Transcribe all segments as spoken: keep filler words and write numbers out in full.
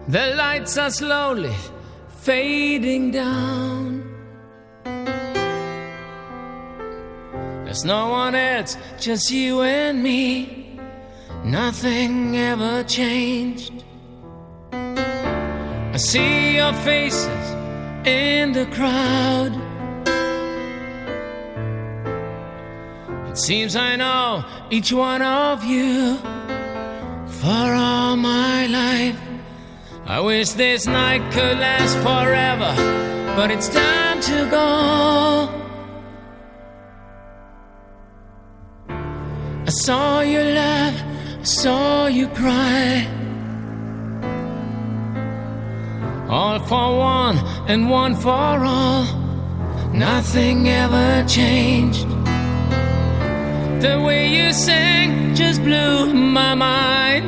The lights are slowly fading down. There's no one else, just you and me. Nothing ever changed. I see your faces in the crowd. It seems I know each one of you for all my life. I wish this night could last forever, but it's time to go. I saw you laugh, I saw you cry. All for one and one for all. Nothing ever changed. The way you sang just blew my mind.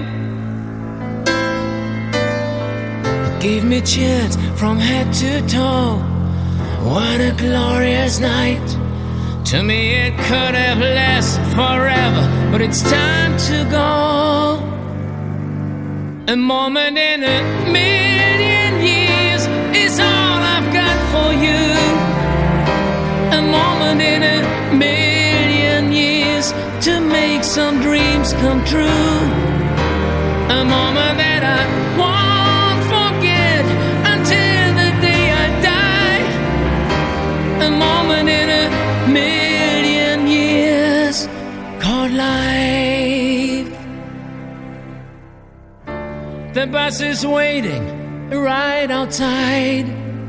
It gave me chills from head to toe. What a glorious night. To me it could have lasted forever, but it's time to go. A moment in a million years is all I've got for you. A moment in a million years to make some dreams come true. A moment that I won't forget until the day I die. A moment in a million years called life. The bus is waiting right outside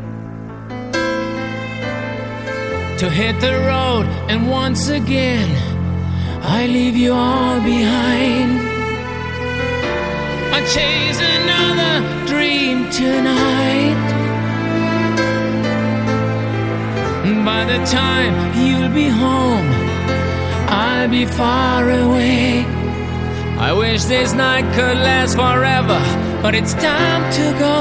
to hit the road, and once again I leave you all behind. I chase another dream tonight. By the time you'll be home, I'll be far away. I wish this night could last forever, but it's time to go.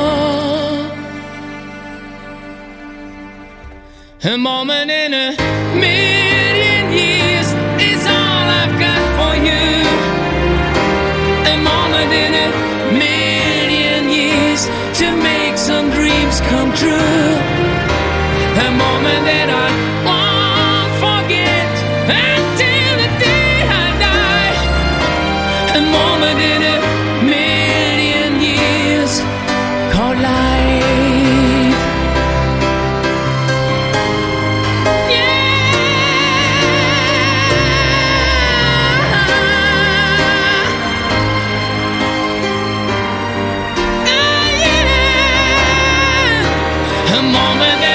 A moment in a million years is all I've got for you. A moment in a million years to make some dreams come true. A moment that I won't forget until the day I die. A moment in a million years called life. A moment that